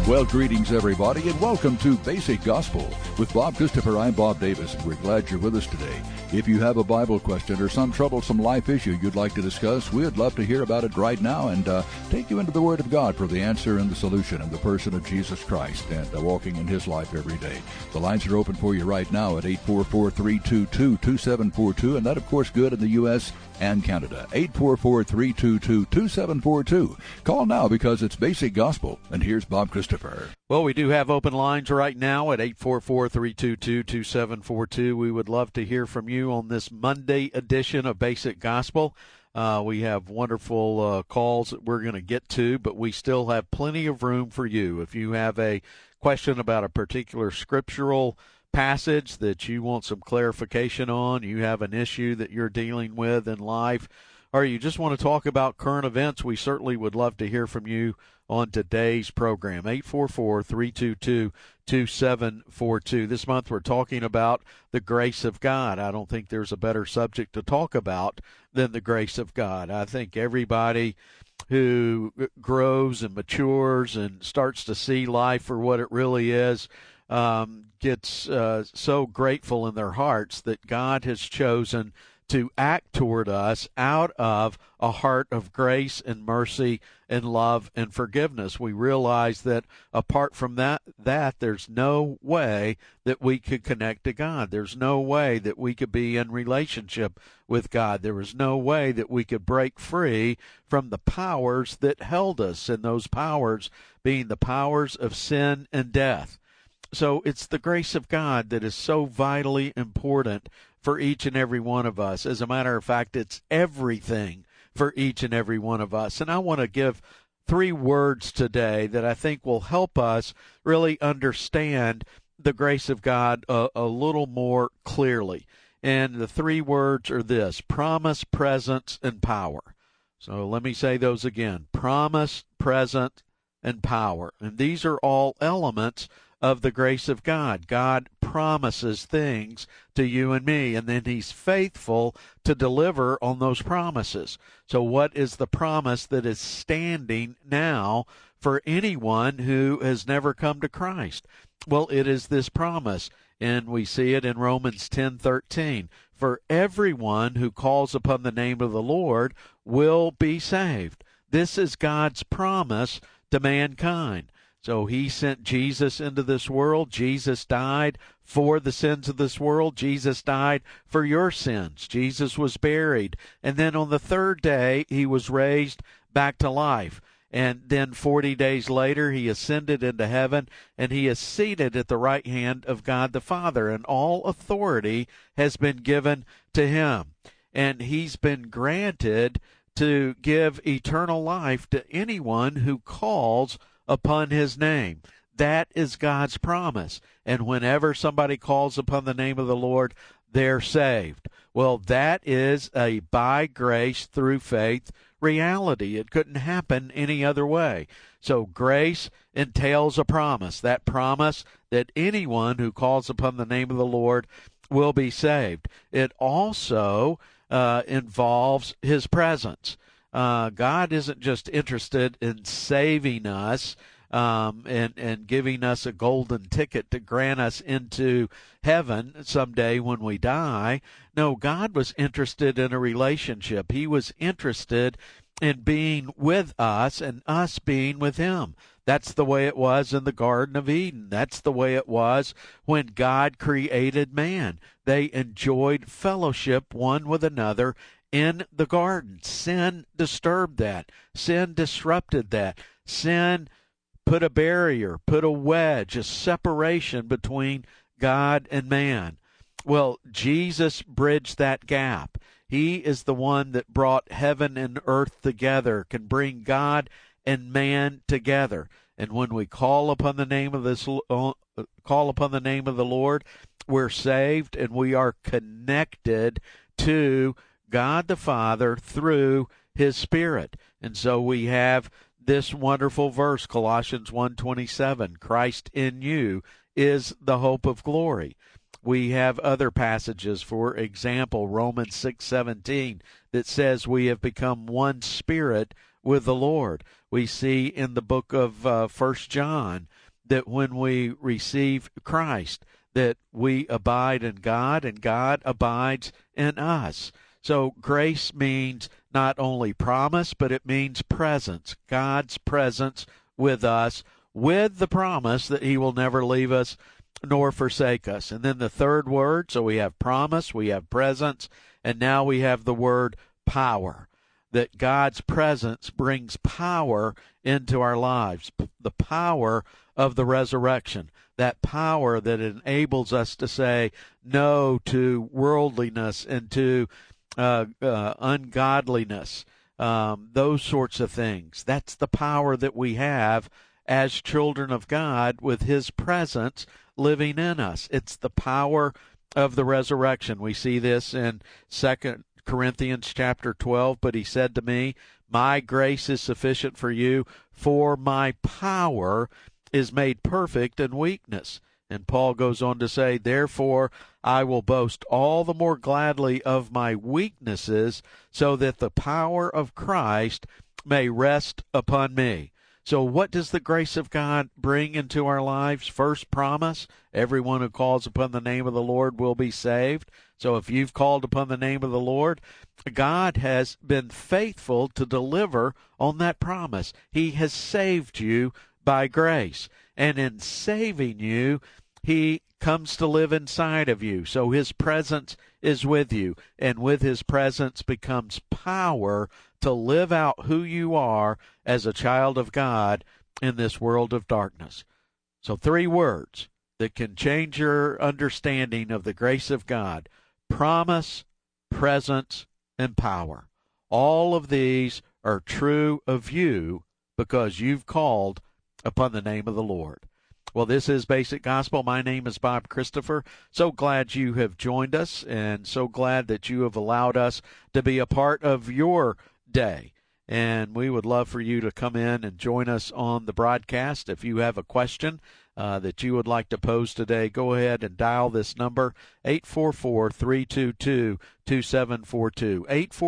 Well, greetings, everybody, and welcome to Basic Gospel. With Bob Christopher, I'm Bob Davis, and we're glad you're with us today. If you have a Bible question or some troublesome life issue you'd like to discuss, we'd love to hear about it right now and take you into the Word of God for the answer and the solution in the person of Jesus Christ and walking in His life every day. The lines are open for you right now at 844-322-2742, and that, of course, good in the U.S. and Canada. 844-322-2742. Call now because it's Basic Gospel, and here's Bob Christopher. Well, we do have open lines right now at 844-322-2742. We would love to hear from you on this Monday edition of Basic Gospel. We have wonderful calls that we're going to get to, but we still have plenty of room for you. If you have a question about a particular scriptural passage that you want some clarification on, you have an issue that you're dealing with in life, or you just want to talk about current events, we certainly would love to hear from you on today's program, 844-322-2742. This month we're talking about the grace of God. I don't think there's a better subject to talk about than the grace of God. I think everybody who grows and matures and starts to see life for what it really is gets so grateful in their hearts that God has chosen to act toward us out of a heart of grace and mercy and love and forgiveness. We realize that apart from that there's no way that we could connect to God. There's no way that we could be in relationship with God. There was no way that we could break free from the powers that held us, and those powers being the powers of sin and death. So it's the grace of God that is so vitally important for each and every one of us. As a matter of fact, it's everything for each and every one of us. And I want to give 3 words today that I think will help us really understand the grace of God a little more clearly. And the 3 words are this: promise, presence, and power. So let me say those again: promise, present, and power. And these are all elements of the grace of God. God promises things to you and me, and then He's faithful to deliver on those promises. So what is the promise that is standing now for anyone who has never come to Christ? Well, it is this promise, and we see it in Romans 10:13. For everyone who calls upon the name of the Lord will be saved. This is God's promise to mankind. So He sent Jesus into this world. Jesus died for the sins of this world. Jesus died for your sins. Jesus was buried. And then on the 3rd day, He was raised back to life. And then 40 days later, He ascended into heaven, and He is seated at the right hand of God the Father. And all authority has been given to Him. And He's been granted to give eternal life to anyone who calls upon His name. That is God's promise. And whenever somebody calls upon the name of the Lord, they're saved. Well, that is a by grace through faith reality. It couldn't happen any other way. So grace entails a promise. That promise that anyone who calls upon the name of the Lord will be saved. It also involves His presence. God isn't just interested in saving us and giving us a golden ticket to grant us into heaven someday when we die. No, God was interested in a relationship. He was interested in being with us and us being with Him. That's the way it was in the Garden of Eden. That's the way it was when God created man. They enjoyed fellowship one with another in the garden. Sin disturbed that. Sin disrupted that. Sin put a barrier, put a wedge, a separation between God and man. Well, Jesus bridged that gap. He is the one that brought heaven and earth together, can bring God and man together. And when we call upon the name of the Lord, we're saved and we are connected to God the Father through His Spirit. And so we have this wonderful verse, Colossians 1:27, Christ in you is the hope of glory. We have other passages, for example, Romans 6:17, that says we have become one spirit with the Lord. We see in the book of 1 John that when we receive Christ, that we abide in God and God abides in us. So grace means not only promise, but it means presence, God's presence with us, with the promise that he will never leave us nor forsake us. And then the third word, so we have promise, we have presence, and now we have the word power, that God's presence brings power into our lives, the power of the resurrection, that power that enables us to say no to worldliness and to ungodliness, those sorts of things. That's the power that we have as children of God with his presence living in us. It's the power of the resurrection. We see this in 2 Corinthians chapter 12, but he said to me, my grace is sufficient for you, for my power is made perfect in weakness. And Paul goes on to say, therefore I will boast all the more gladly of my weaknesses, so that the power of Christ may rest upon me. So what does the grace of God bring into our lives? First, promise. Everyone who calls upon the name of the Lord will be saved. So if you've called upon the name of the Lord, God has been faithful to deliver on that promise. He has saved you by grace. And in saving you, he comes to live inside of you. So his presence is with you. And with his presence becomes power to live out who you are as a child of God in this world of darkness. So 3 words that can change your understanding of the grace of God: promise, presence, and power. All of these are true of you because you've called upon the name of the Lord. Well, this is Basic Gospel. My name is Bob Christopher. So glad you have joined us, and so glad that you have allowed us to be a part of your day. And we would love for you to come in and join us on the broadcast. If you have a question that you would like to pose today, go ahead and dial this number, 844-322-2742,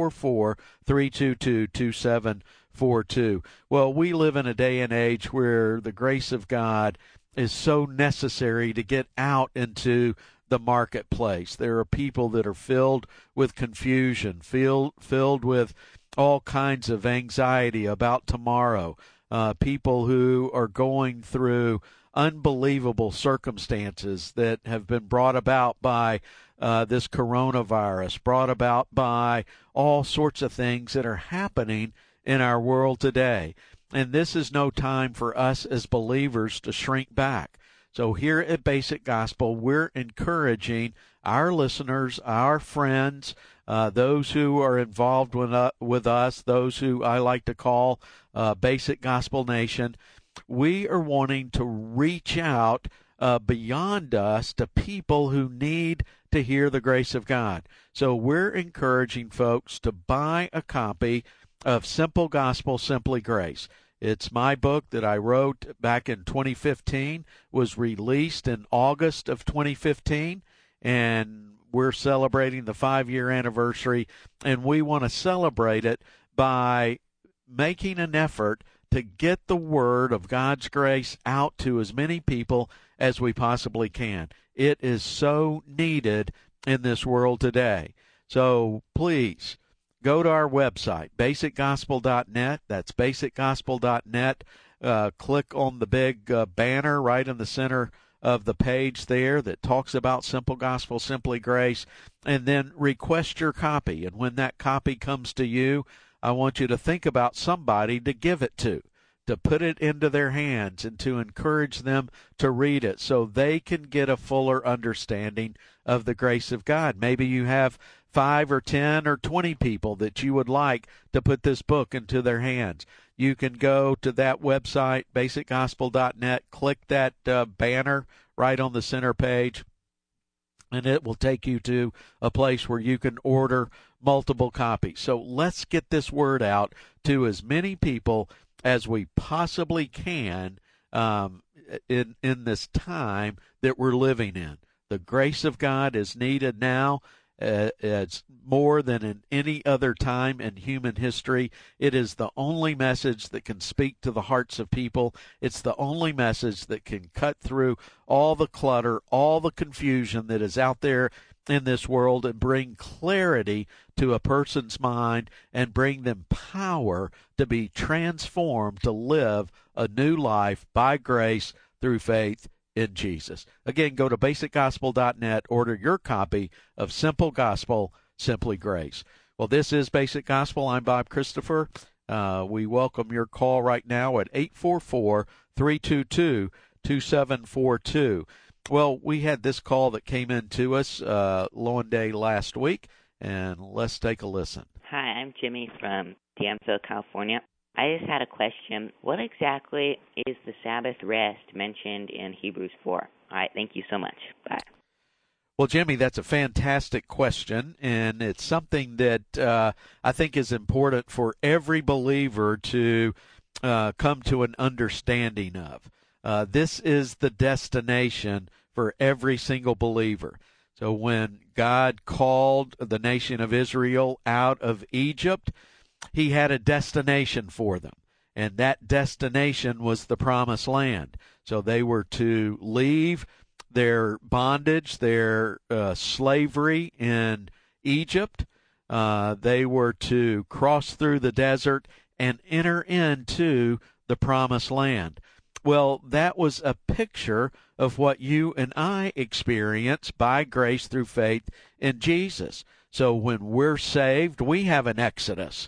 844-322-2742. Well, we live in a day and age where the grace of God is so necessary to get out into the marketplace. There are people that are filled with confusion, filled with all kinds of anxiety about tomorrow, people who are going through unbelievable circumstances that have been brought about by this coronavirus, brought about by all sorts of things that are happening in our world today. And this is no time for us as believers to shrink back. So here at Basic Gospel, we're encouraging our listeners, our friends, those who are involved with us, those who I like to call Basic Gospel Nation. We are wanting to reach out beyond us to people who need to hear the grace of God. So we're encouraging folks to buy a copy of Simple Gospel, Simply Grace. It's my book that I wrote back in 2015, was released in August of 2015, and we're celebrating the 5-year anniversary, and we want to celebrate it by making an effort to get the word of God's grace out to as many people as we possibly can. It is so needed in this world today. So please, go to our website, basicgospel.net. That's basicgospel.net. Click on the big banner right in the center of the page there that talks about Simple Gospel, Simply Grace, and then request your copy. And when that copy comes to you, I want you to think about somebody to give it to put it into their hands and to encourage them to read it so they can get a fuller understanding of the grace of God. Maybe you have 5 or 10 or 20 people that you would like to put this book into their hands. You can go to that website, basicgospel.net, click that banner right on the center page, and it will take you to a place where you can order multiple copies. So let's get this word out to as many people as we possibly can in this time that we're living in. The grace of God is needed now as more than in any other time in human history. It is the only message that can speak to the hearts of people. It's the only message that can cut through all the clutter, all the confusion that is out there in this world, and bring clarity to a person's mind and bring them power to be transformed to live a new life by grace through faith in Jesus. Again, go to basicgospel.net, order your copy of Simple Gospel, Simply Grace. Well, this is Basic Gospel. I'm Bob Christopher. We welcome your call right now at 844-322-2742. Well, we had this call that came in to us one day last week, and let's take a listen. Hi, I'm Jimmy from Dansville, California. I just had a question. What exactly is the Sabbath rest mentioned in Hebrews 4? All right, thank you so much. Bye. Well, Jimmy, that's a fantastic question, and it's something that I think is important for every believer to come to an understanding of. This is the destination for every single believer. So when God called the nation of Israel out of Egypt, he had a destination for them, and that destination was the Promised Land. So they were to leave their bondage, their slavery in Egypt. They were to cross through the desert and enter into the Promised Land. Well, that was a picture of what you and I experience by grace through faith in Jesus. So when we're saved, we have an exodus.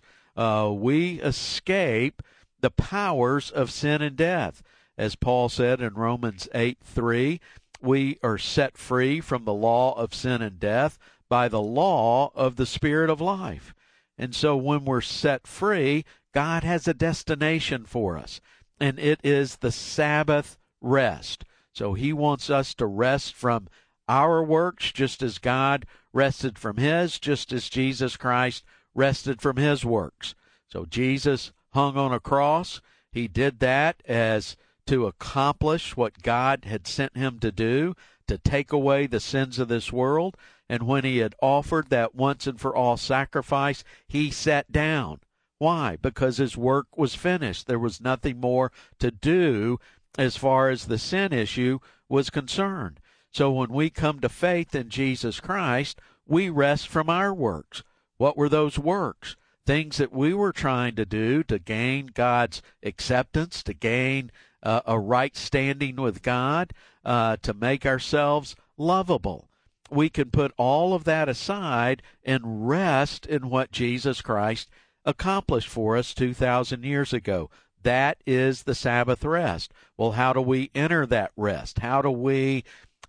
We escape the powers of sin and death. As Paul said in Romans 8:3, we are set free from the law of sin and death by the law of the Spirit of life. And so when we're set free, God has a destination for us, and it is the Sabbath rest. So he wants us to rest from our works just as God rested from his, just as Jesus Christ rested from his works. So Jesus hung on a cross. He did that as to accomplish what God had sent him to do, to take away the sins of this world. And when he had offered that once and for all sacrifice, he sat down. Why? Because his work was finished. There was nothing more to do as far as the sin issue was concerned. So when we come to faith in Jesus Christ, we rest from our works. What were those works? Things that we were trying to do to gain God's acceptance, to gain a right standing with God, to make ourselves lovable. We can put all of that aside and rest in what Jesus Christ accomplished for us 2,000 years ago. That is the Sabbath rest. Well, how do we enter that rest? How do we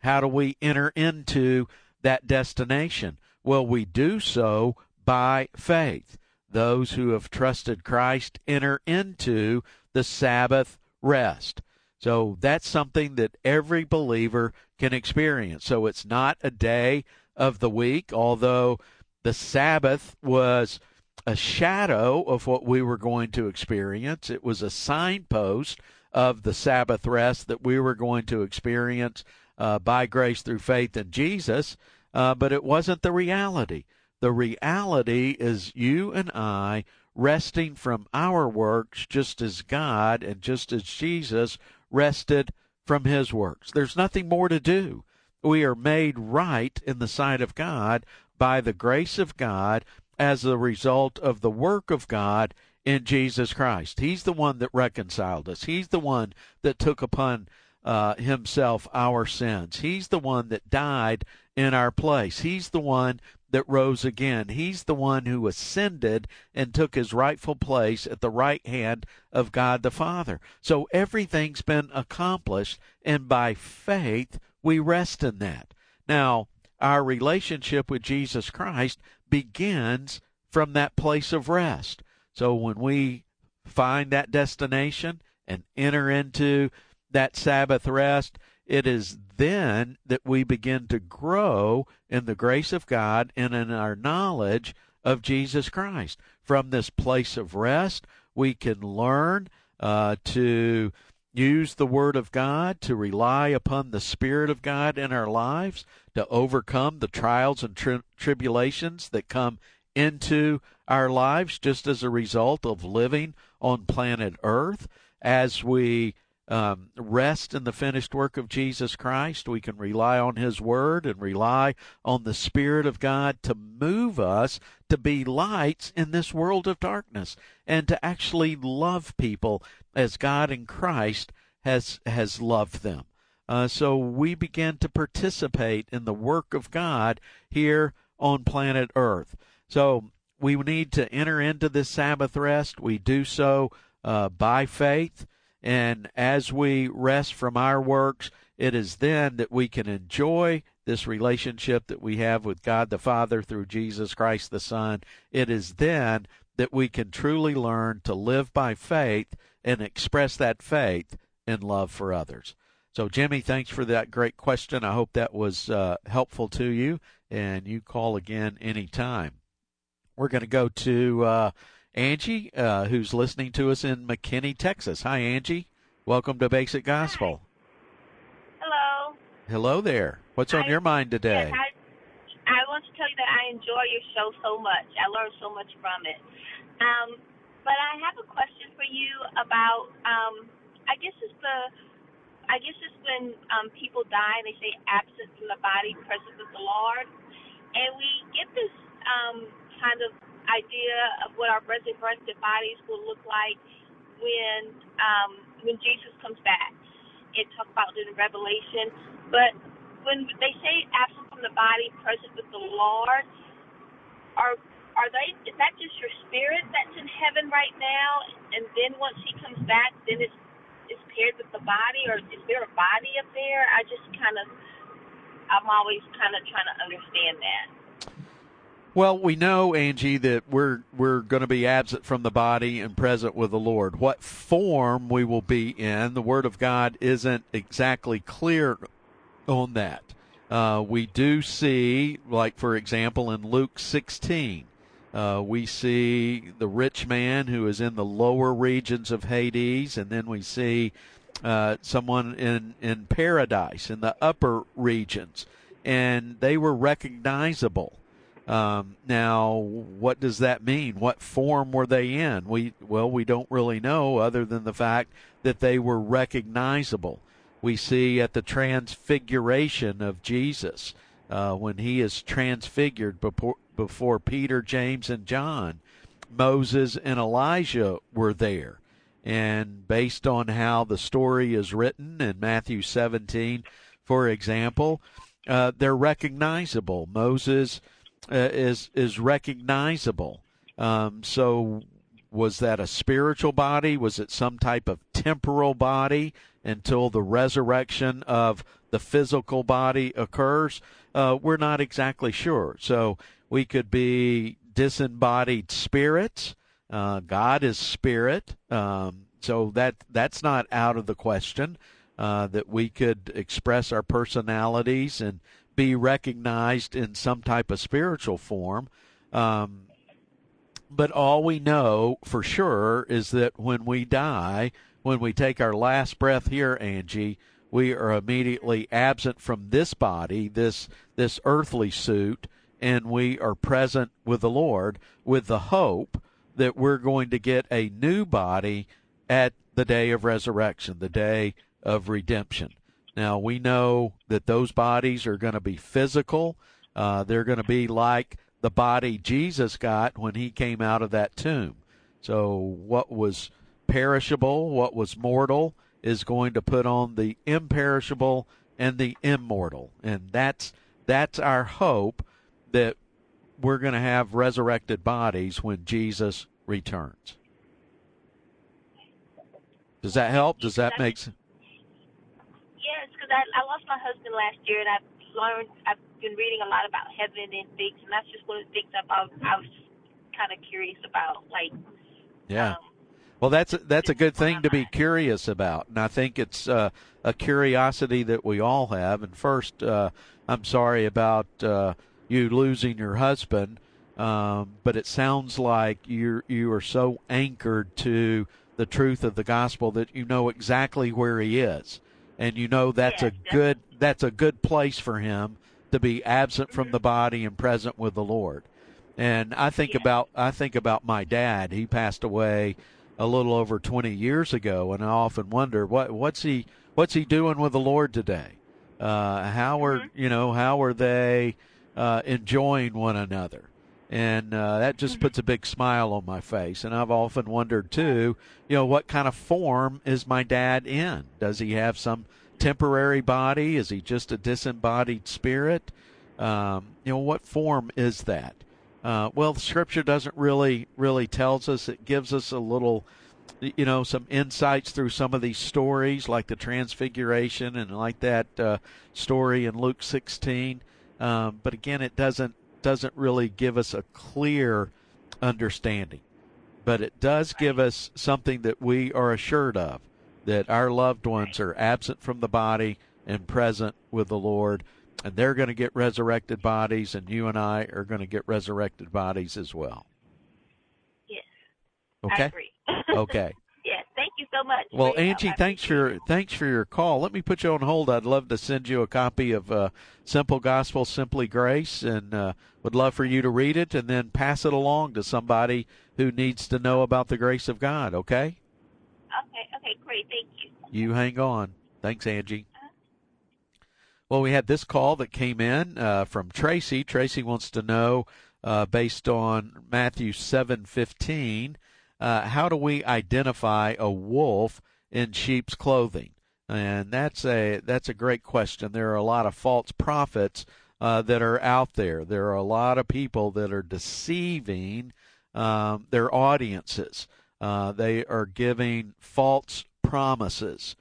enter into that destination? Well, we do so by faith. Those who have trusted Christ enter into the Sabbath rest. So that's something that every believer can experience. So it's not a day of the week, although the Sabbath was a shadow of what we were going to experience. It was a signpost of the Sabbath rest that we were going to experience by grace through faith in Jesus, but it wasn't the reality. The reality is you and I resting from our works just as God and just as Jesus rested from his works. There's nothing more to do. We are made right in the sight of God by the grace of God as a result of the work of God in Jesus Christ. He's the one that reconciled us. He's the one that took upon himself our sins. He's the one that died in our place. He's the one that rose again. He's the one who ascended and took his rightful place at the right hand of God the Father. So everything's been accomplished, and by faith we rest in that. Now, our relationship with Jesus Christ begins from that place of rest. So when we find that destination and enter into that Sabbath rest, it is then that we begin to grow in the grace of God and in our knowledge of Jesus Christ. From this place of rest, we can learn to use the Word of God, to rely upon the Spirit of God in our lives, to overcome the trials and tribulations that come into our lives just as a result of living on planet Earth. As we rest in the finished work of Jesus Christ, we can rely on His Word and rely on the Spirit of God to move us to be lights in this world of darkness and to actually love people as God in Christ has loved them. So we begin to participate in the work of God here on planet Earth. So we need to enter into this Sabbath rest. We do so by faith. And as we rest from our works, it is then that we can enjoy this relationship that we have with God the Father through Jesus Christ the Son. It is then that we can truly learn to live by faith and express that faith in love for others. So, Jimmy, thanks for that great question. I hope that was helpful to you, and you call again anytime. We're going to go to Angie, who's listening to us in McKinney, Texas. Hi, Angie. Welcome to Basic Gospel. Hi. Hello. Hello there. What's on your mind today? Yes, I want to tell you that I enjoy your show so much. I learn so much from it. But I have a question for you about, I guess it's when people die and they say absent from the body, present with the Lord. And we get this kind of idea of what our resurrected bodies will look like when Jesus comes back. It talks about it in Revelation. But when they say absent from the body, present with the Lord, is that just your spirit that's in heaven right now, and then once He comes back, then it's paired with the body, or is there a body up there? I'm always kind of trying to understand that. Well, we know, Angie, that we're going to be absent from the body and present with the Lord. What form we will be in, the Word of God isn't exactly clear on that. We do see, like, for example, in Luke 16, we see the rich man who is in the lower regions of Hades, and then we see someone in paradise, in the upper regions, and they were recognizable. Now, what does that mean? What form were they in? We don't really know, other than the fact that they were recognizable. We see at the transfiguration of Jesus, when He is transfigured before Peter, James, and John, Moses and Elijah were there. And based on how the story is written in Matthew 17, for example, they're recognizable. Moses is recognizable. So was that a spiritual body? Was it some type of temporal body until the resurrection of the physical body occurs? We're not exactly sure. So we could be disembodied spirits. God is spirit. So that's not out of the question, that we could express our personalities and be recognized in some type of spiritual form. But all we know for sure is that when we die, when we take our last breath here, Angie, we are immediately absent from this body, this earthly suit, and we are present with the Lord with the hope that we're going to get a new body at the day of resurrection, the day of redemption. Now, we know that those bodies are going to be physical. They're going to be like the body Jesus got when He came out of that tomb. So what was perishable, what was mortal, is going to put on the imperishable and the immortal. And that's our hope, that we're going to have resurrected bodies when Jesus returns. Does that help? Does that make sense? Yes, because I lost my husband last year, and I've been reading a lot about heaven and things, and that's just one of the things I was kind of curious about. Yeah. Well, that's a good thing to be curious about, and I think it's a curiosity that we all have. And first, I'm sorry about you losing your husband, but it sounds like you are so anchored to the truth of the gospel, that you know exactly where he is, and you know that's a good place for him to be absent from the body and present with the Lord. And I think about my dad. He passed away a little over 20 years ago, and I often wonder what's he doing with the Lord today? How are they enjoying one another? And that just puts a big smile on my face. And I've often wondered, too, what kind of form is my dad in? Does he have some temporary body? Is he just a disembodied spirit? What form is that? Well, the Scripture doesn't really tells us. It gives us a little, some insights through some of these stories, like the Transfiguration and like that story in Luke 16. But again, it doesn't really give us a clear understanding. But it does give us something that we are assured of, that our loved ones are absent from the body and present with the Lord, and they're going to get resurrected bodies, and you and I are going to get resurrected bodies as well. Yes. Okay? I agree. Okay. Yes, thank you so much. Well, Angie, thanks for your call. Let me put you on hold. I'd love to send you a copy of Simple Gospel, Simply Grace, and would love for you to read it and then pass it along to somebody who needs to know about the grace of God, okay? Okay, great. Thank you. You hang on. Thanks, Angie. Well, we had this call that came in from Tracy. Tracy wants to know, based on Matthew 7:15, how do we identify a wolf in sheep's clothing? And that's a great question. There are a lot of false prophets that are out there. There are a lot of people that are deceiving their audiences. They are giving false promises.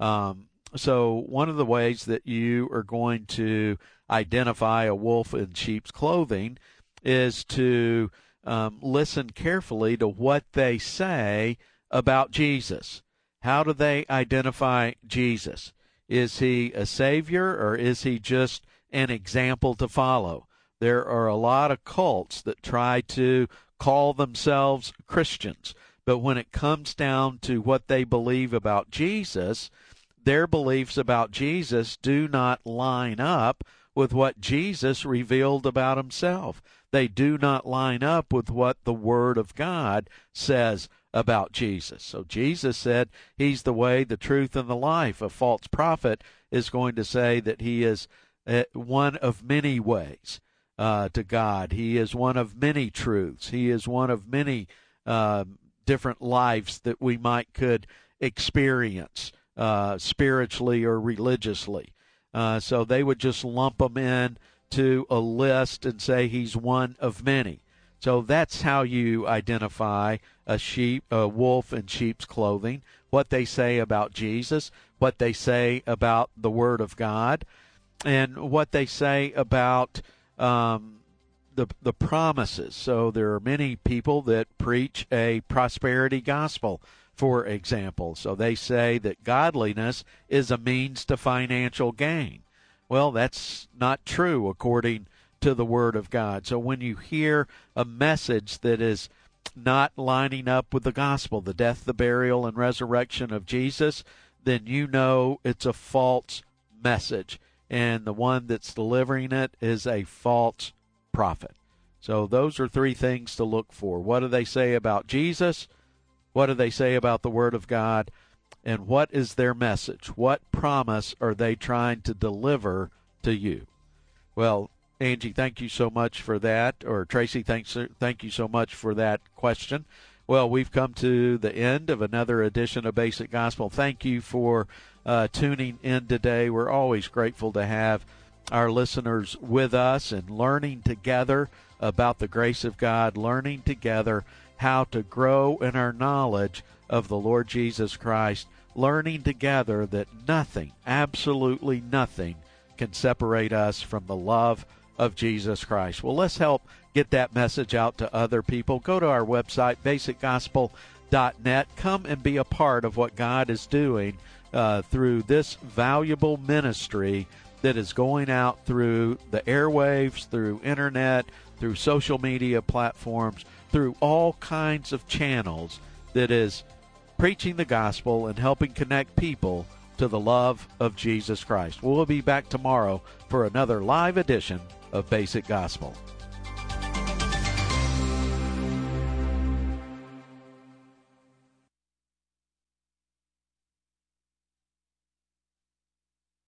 So one of the ways that you are going to identify a wolf in sheep's clothing is to listen carefully to what they say about Jesus. How do they identify Jesus? Is he a savior, or is he just an example to follow? There are a lot of cults that try to call themselves Christians, but when it comes down to what they believe about Jesus, their beliefs about Jesus do not line up with what Jesus revealed about himself. They do not line up with what the Word of God says about Jesus. So Jesus said he's the way, the truth, and the life. A false prophet is going to say that he is one of many ways to God. He is one of many truths. He is one of many different lives that we could experience spiritually or religiously. So they would just lump them in to a list and say he's one of many. So that's how you identify a wolf in sheep's clothing, what they say about Jesus, what they say about the Word of God, and what they say about the promises. So there are many people that preach a prosperity gospel, for example. So they say that godliness is a means to financial gain. Well, that's not true according to the Word of God. So when you hear a message that is not lining up with the gospel, the death, the burial, and resurrection of Jesus, then you know it's a false message, and the one that's delivering it is a false prophet. So those are three things to look for. What do they say about Jesus? What do they say about the Word of God? And what is their message? What promise are they trying to deliver to you? Well, Angie, thank you so much for that. Or Tracy, thank you so much for that question. Well, we've come to the end of another edition of Basic Gospel. Thank you for tuning in today. We're always grateful to have our listeners with us and learning together about the grace of God, learning together how to grow in our knowledge of the Lord Jesus Christ, learning together that nothing, absolutely nothing, can separate us from the love of Jesus Christ. Well, let's help get that message out to other people. Go to our website, basicgospel.net. Come and be a part of what God is doing through this valuable ministry that is going out through the airwaves, through internet, through social media platforms, through all kinds of channels, that is preaching the gospel and helping connect people to the love of Jesus Christ. We'll be back tomorrow for another live edition of Basic Gospel.